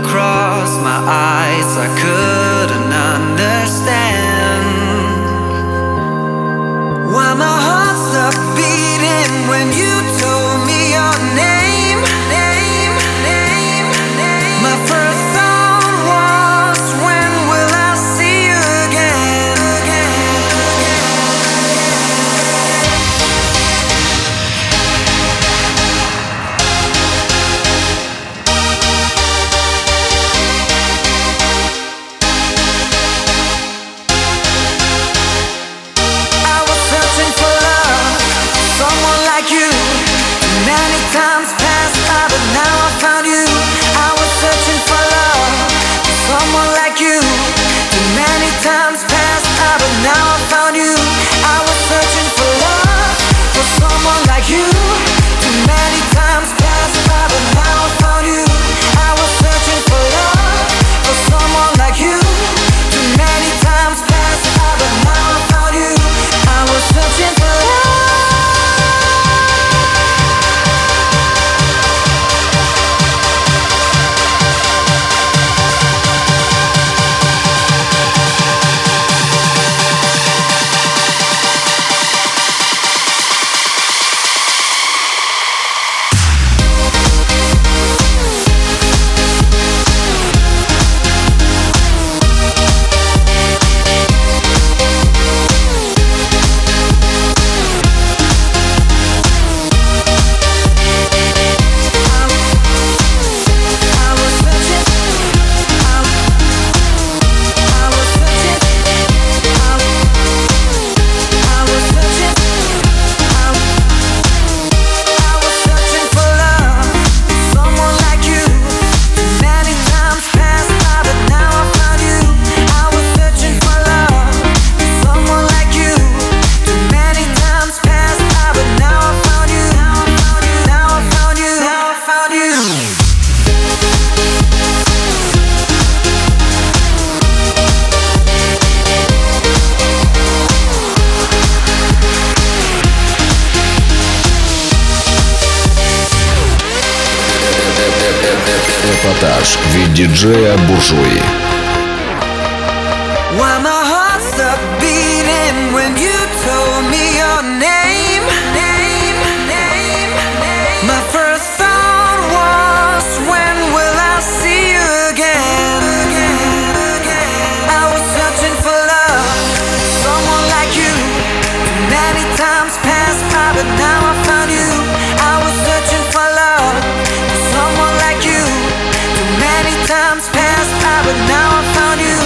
across my eyes, I couldn't understand why my heart stopped beating when you told me your name. My first thought was, when will I see you again? I was searching for love, someone like you. Many times passed by, but now I found you. I was searching for love, someone like you. Many times passed by, but now I found you. I was searching for love, for someone like you. Many times passed by, but now I found you. I was searching for love, for someone like you. Many times passed by, but now I found you. I was searching for love. Эпатаж від діджея Буржуї. Why my heart stopped beating when you told me your name. My first thought was, when will I see you again? I was searching for love, someone like you. Many times passed by, but now I found you. I was searching for love, someone like you. Too many times passed by, but now I found you.